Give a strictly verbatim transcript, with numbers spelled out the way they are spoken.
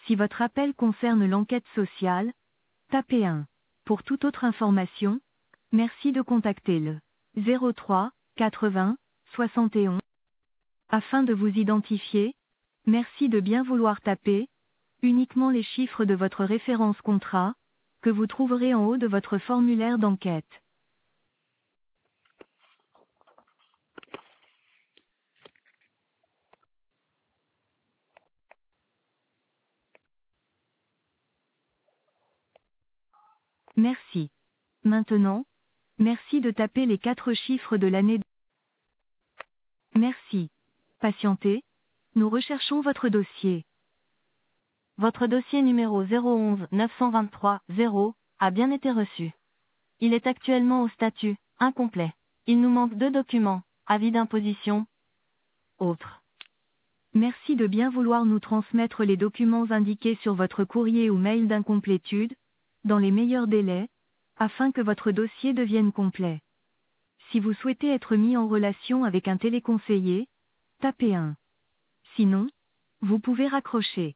Si votre appel concerne l'enquête sociale, tapez un. Pour toute autre information, merci de contacter le zéro trois quatre-vingts soixante et onze. Afin de vous identifier, merci de bien vouloir taper uniquement les chiffres de votre référence contrat, que vous trouverez en haut de votre formulaire d'enquête. Merci. Maintenant, merci de taper les quatre chiffres de l'année. Merci. Patientez, nous recherchons votre dossier. Votre dossier numéro zéro onze neuf cent vingt-trois zéro a bien été reçu. Il est actuellement au statut incomplet. Il nous manque deux documents, avis d'imposition, autres. Merci de bien vouloir nous transmettre les documents indiqués sur votre courrier ou mail d'incomplétude, dans les meilleurs délais, afin que votre dossier devienne complet. Si vous souhaitez être mis en relation avec un téléconseiller, tapez un. Sinon, vous pouvez raccrocher.